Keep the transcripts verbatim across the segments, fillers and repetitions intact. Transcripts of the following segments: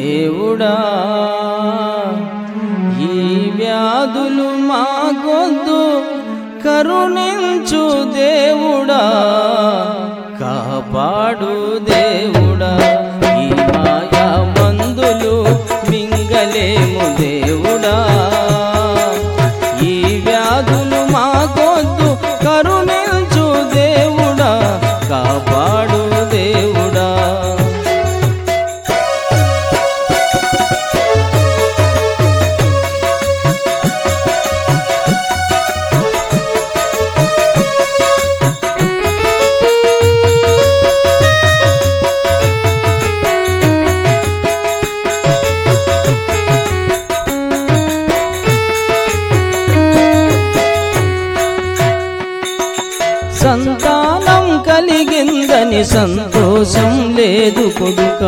దేవుడా ఈ వ్యాధులు మాకొద్దు కరుణించు దేవుడా కాపాడు దేవుడా ఈ మాయా మందులు మింగలేము దేవుడా ఈ వ్యాధులు మాకొద్దు కరుణించు దేవుడా కాపాడు దేవుడా సంతానం కలిగిందని సంతోషం లేదు కొడుకా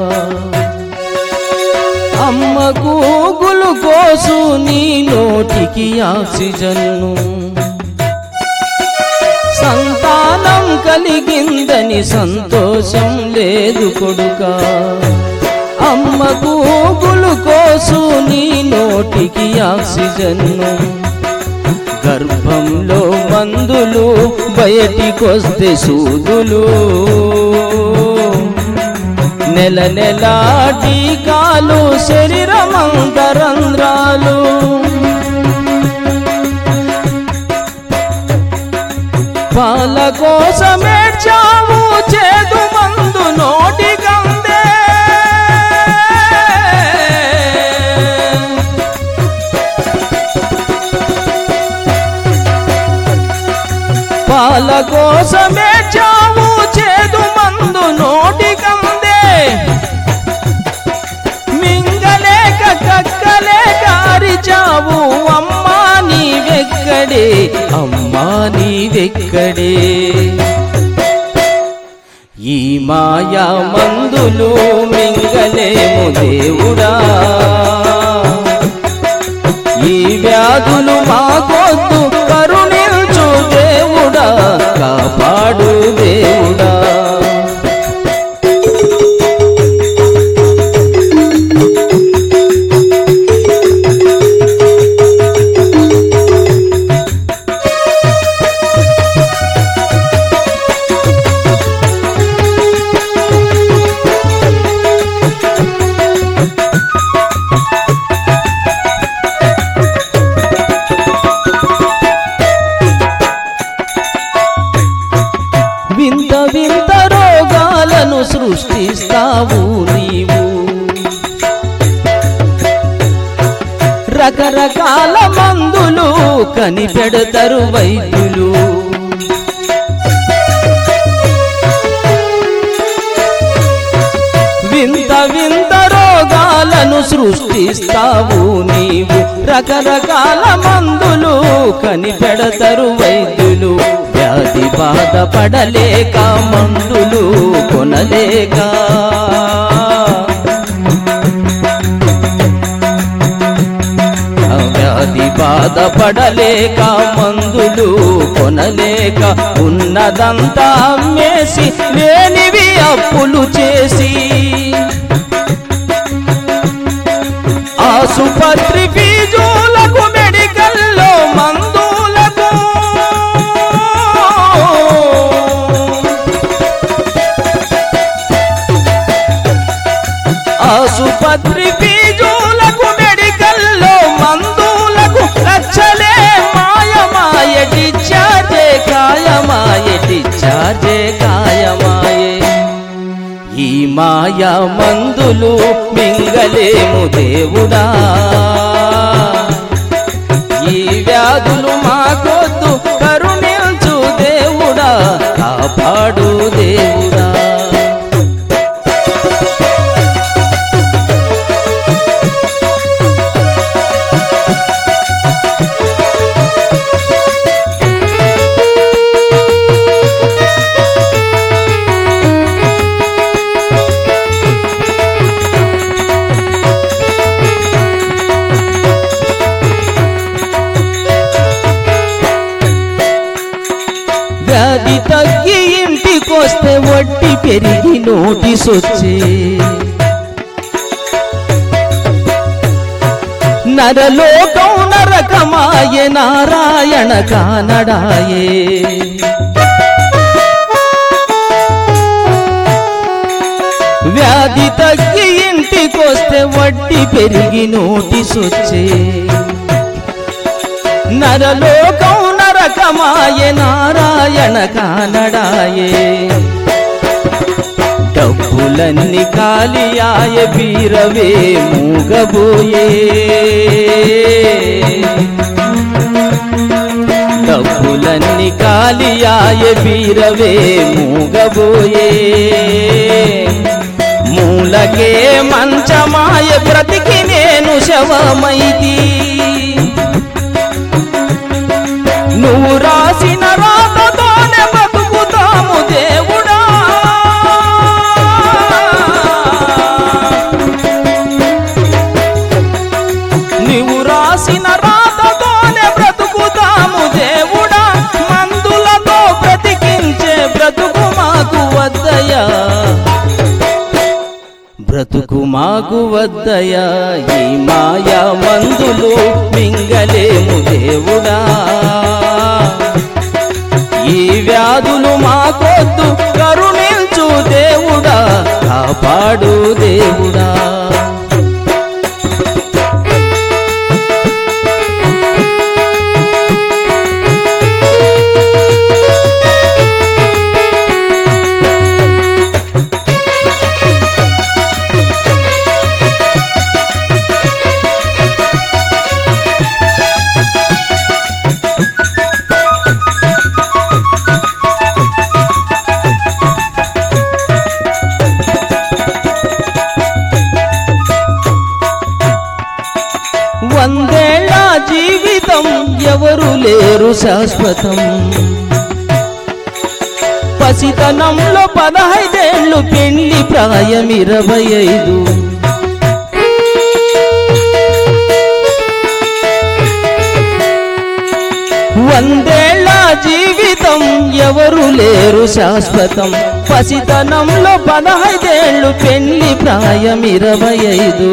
అమ్మకు గ్లూకోసు నీ నోటికి ఆక్సిజన్ను సంతానం కలిగిందని సంతోషం లేదు కొడుకా అమ్మకు గ్లూకోసు నీ నోటికి ఆక్సిజన్ను గర్భంలో మందులు బయటికొస్తే సూదులు నెల నెల టీకాలు శరీరమంతరంధ్రాలు పాల కోసమేడ్చావు చేదు మందు నోటికందే పాల కోసమే చావు చేదు మందు నోటికందే మింగలేక కక్కలేక అరిచావు అమ్మా నీవెక్కడే అమ్మా నీవెక్కడే ఈ మాయా మందులు మింగలేము దేవుడా ఈ వ్యాధులు మాకొద్దు కరుణించు దేవుడా కాపాడు దేవుడా వింత వింత రోగాలను సృష్టిస్తావు నీవు రకరకాల మందులు కనిపెడతారు వైద్యులు వింత వింత రోగాలను సృష్టిస్తావు నీవు రకరకాల మందులు కనిపెడతారు వైద్యులు వ్యాధి బాధపడలేక మందులు కొనలేక వ్యాధి బాధపడలేక మందులు కొనలేక ఉన్నదంతా అమ్మేసి లేనివి అప్పులు చేసి ఆసుపత్రి ఫీజులకు మెడికల్లో మందులకు ఆసుపత్రి ఫీజులకు మెడికల్లో మందులకు లక్షలే మాయమాయ డిశ్చార్జే కాయమాయ డిశ్చార్జే కాయమాయే ఈ మాయా మందులు మింగలేము దేవుడా ఈ వ్యాధులు మాకొద్దు కరుణించు దేవుడా కాపాడు దేవుడా వ్యాధి తగ్గి ఇంటికొస్తే వడ్డీ పెరిగి నోటీస్ వచ్చే నరలోకం నరకమాయే నారాయణ కానడాయే వ్యాధి తగ్గి ఇంటికొస్తే వడ్డీ పెరిగి నోటిసొచ్చే నరలోకం నరకమాయే నారాయణ కానడాయే డబ్బులన్నీ కాలియాయ బీరవే మూగబోయే డబ్బులన్నీ కాలియాయ బీరవే మూగబోయే మూలకే మంచమాయ బ్రతికి నేను శవమైతి నువ్వు రాసిన రాతతోనే బతుకుతాము దేవుడా నువ్వు రాసిన రాతతోనే బ్రతుకుతాము దేవుడా మందులతో బ్రతికించే బ్రతుకు మాకు వద్దయా బ్రతుకు మాకు వద్దయా ఈ మాయా మందులు మింగలేము దేవుడా ఈ వ్యాధులు మాకొద్దు కరుణించు దేవుడా కాపాడు దేవుడా వందేళ్ల జీవితం ఎవరు లేరు శాశ్వతం పసితనంలో పదహైదేళ్లు పెళ్లి ప్రాయం ఇరవై ఐదు వందేళ్ల జీవితం ఎవరు లేరు శాశ్వతం పసితనంలో పదహైదేళ్లు పెళ్లి ప్రాయం ఇరవై ఐదు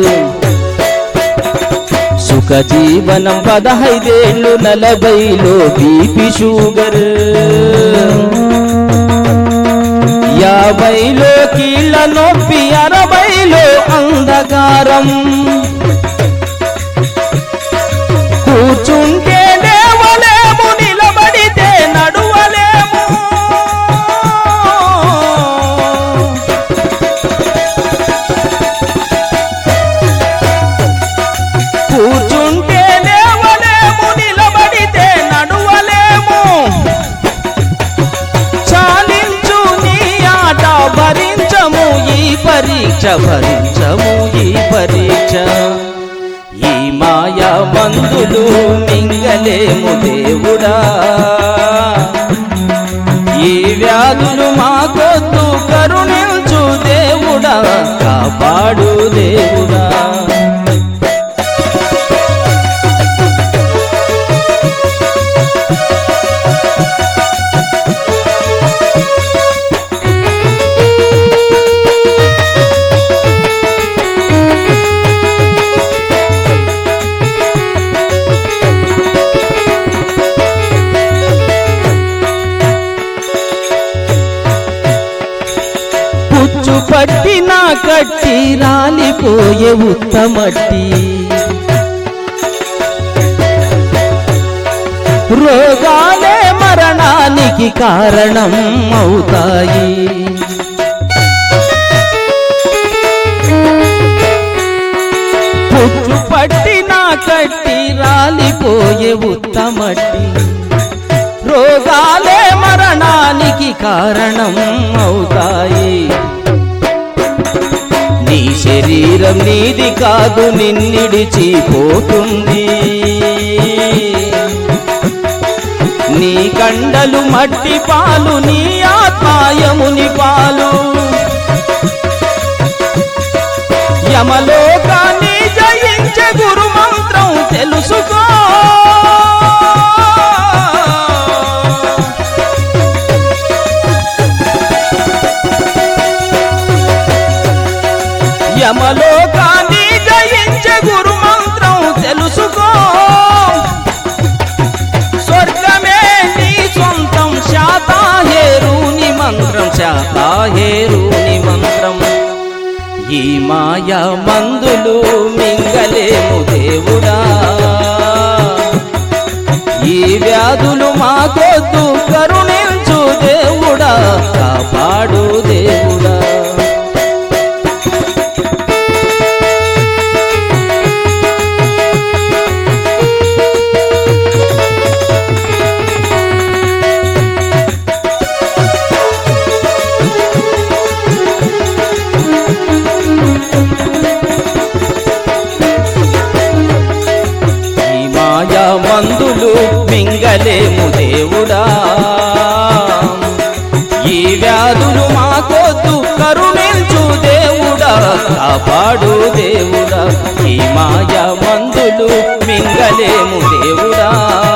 సుఖ జీవనం పదహైదేళ్లు నలభైలో బీపీ షుగర్ యాభైలో కీళ్ళ నొప్పి అరవైలో అంధకారం కూర్చుంటే లేవలేము నిలబడితే నడువలేము కూర్చుంటే లేవలేము నిలబడితే నడువలేము చాలించు నీ ఆట భరించము ఈ పరీక్ష భరించము ఈ పరీక్ష ఈ మాయా మందులు మింగలేము దేవుడా ఈ వ్యాధులు మాకొద్దు కరుణించు దేవుడా కాపాడు దేవుడా పుచ్చు పట్టిన కట్టి రాలిపోయే ఉత్తమట్టి రోగాలే మరణానికి కారణం అవుతాయి పుచ్చు పట్టిన కట్టి రాలిపోయే ఉత్తమట్టి రోగాలే మరణానికి కారణం అవుతాయి నీ శరీరం నీది కాదు నిన్నిడిచిపోతుంది నీ కండలు మట్టి పాలు నీ ఆత్మాయముని పాలు యమలోకాన్ని జయించే గురు మంత్రం తెలుసుకో యమలో లోకాన్ని జయించే గురు మంత్రం తెలుసుకో స్వర్గమే నీ సొంతం శాతాహేరుని మంత్రం శాతాహేరుని మంత్రం ఈ మాయా మందులు మింగలేము దేవుడా ఈ వ్యాధులు మాకొద్దు కరుణించు దేవుడా కాపాడు దేవుడా మందులు మింగలేము దేవుడా ఈ వ్యాధులు మాకొద్దు కరుణించు దేవుడా కాపాడు దేవుడా ఈ మాయా మందులు మింగలేము దేవుడా